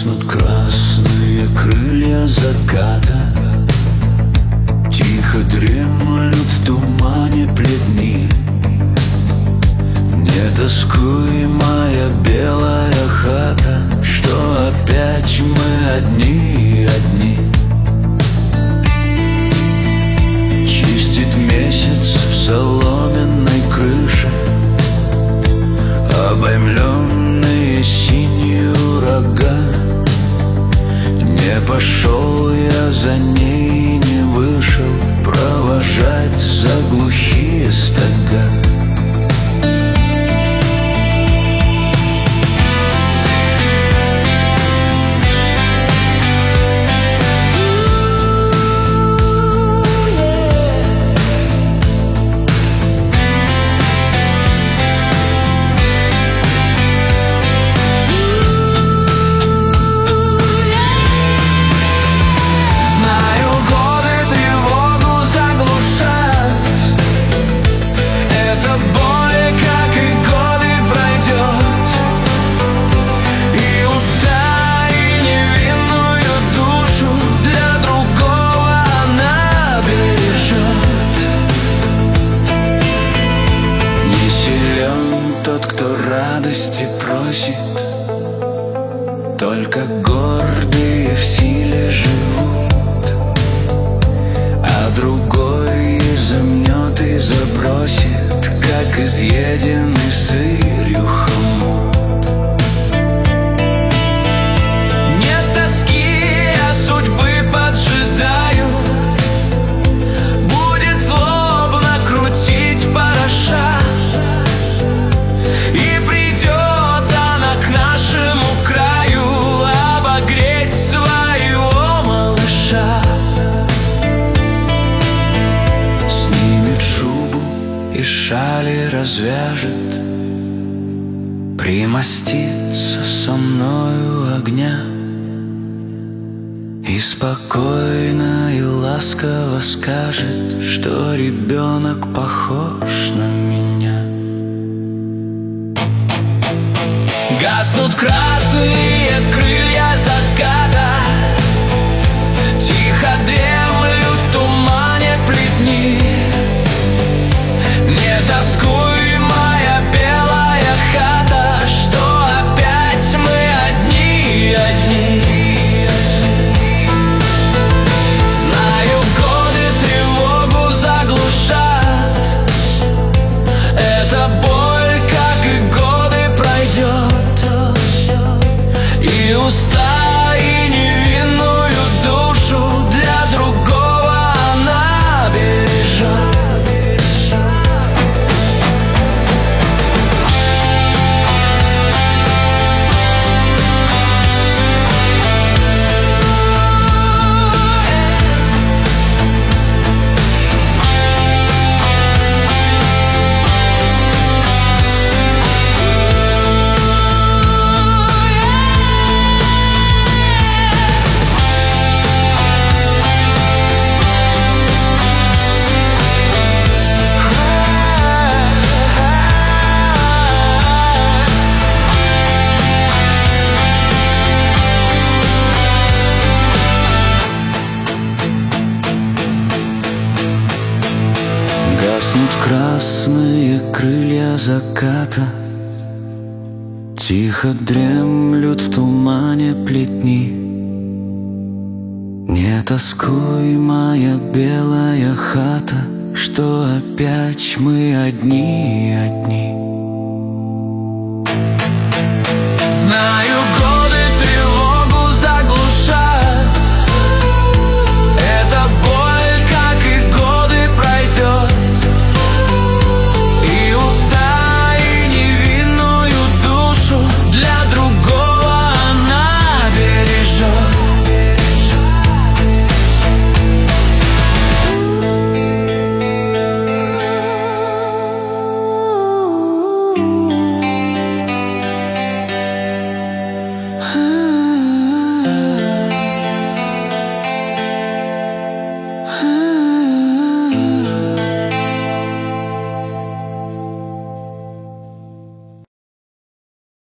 Гаснут красные крылья заката, тихо дремлют в тумане плетни. Не тоскуй, моя белая хата, что опять мы одни. Чистит месяц в соломенной крыше, обоймленные синью рога. Не пошел я за ней, не вышел провожать за глухие стога. Тот, кто радости просит, только гордые в силе живут, а другой изомнет и забросит, как изъеденный сырью хомут. Не с тоски я судьбы поджидаю, будет злобно крутить параша. И шали развяжет, примостится со мною огня и спокойно и ласково скажет, что ребенок похож на меня. Гаснут красные крылья заката, тихо дремлют в тумане плетни. Не тоскуй, моя белая хата, что опять мы одни. Знаю, годы тревогу заглушат, эта боль, как и годы, пройдет, и уста, и невинную душу для другого она бережет. Гаснут красные крылья заката, тихо дремлют в тумане плетни. Не тоскуй, моя белая хата, что опять мы одни.